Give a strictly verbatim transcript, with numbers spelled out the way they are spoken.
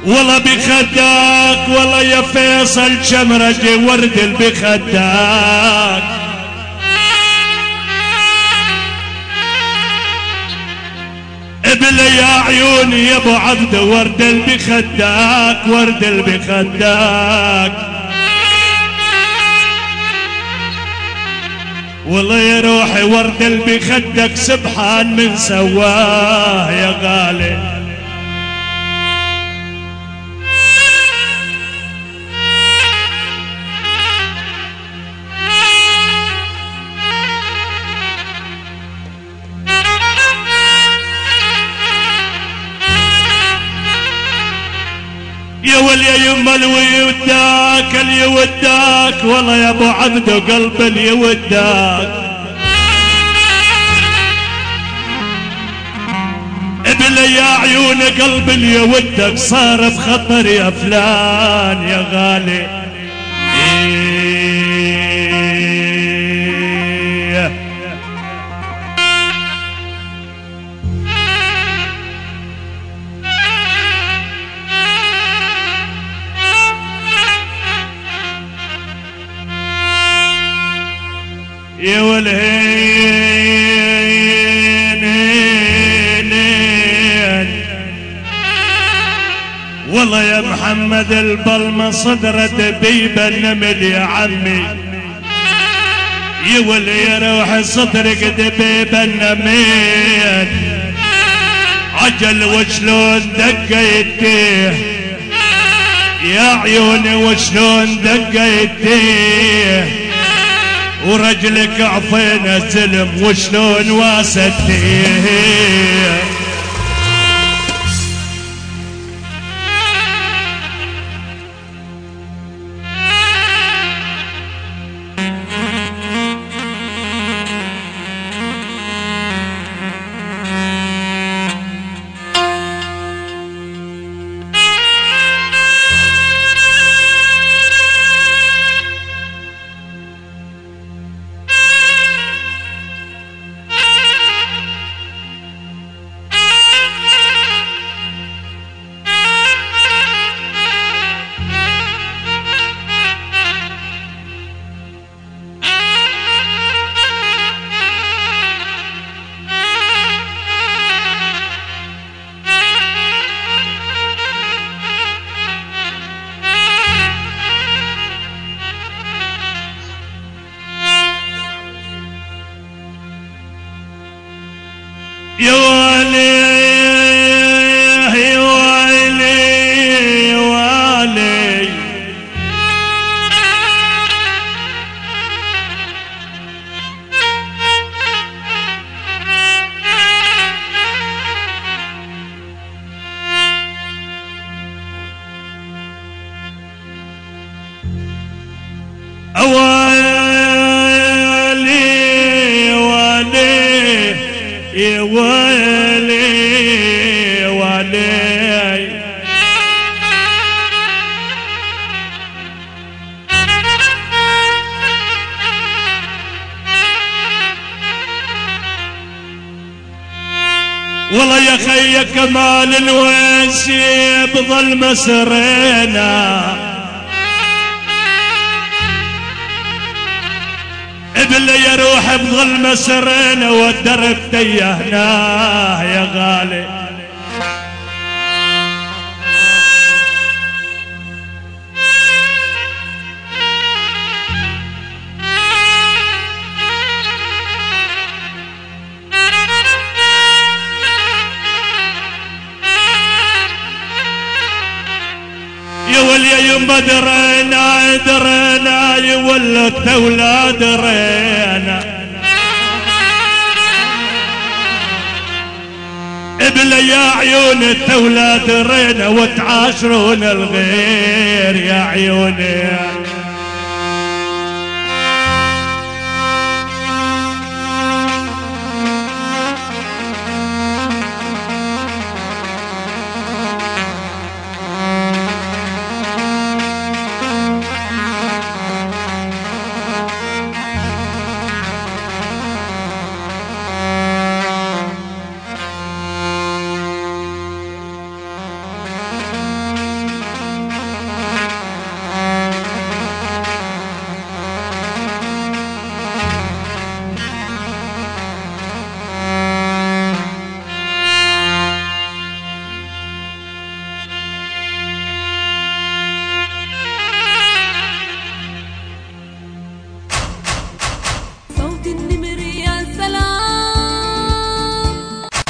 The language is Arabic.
والله بخداك والله يا فيصل شمرجي ورد بخداك ابل يا عيوني يا ابو عبد ورد بخداك ورد بخداك والله يا روحي ورد بخدك سبحان من سواه يا غالي يا ولي يما الوداك اللي وداك والله يا ابو عبد قلب اللي وداك ابن يا عيون قلب اللي ودك صار بخطر يا فلان يا غالي يا والهين والله يا محمد البلمة صدرت بيب النمل يا عمي يا ولي يا روح صدرك دبيب النمل عجل وشلون دقيتيه يا عيوني وشلون دقيتيه ورجلك عطينا سلم وشلون واسديه يا والي يا والي يا والي يا ويلي ولي والله يا خي كمال الويسي بظل مسرينا ابل يا روح بظل مسرنا والدرب تيهناه يا غالي يا ولي يما درينا درينا يولد اولاد درينا ابل يا عيون التولاد درينا وتعاشرون الغير يا عيوني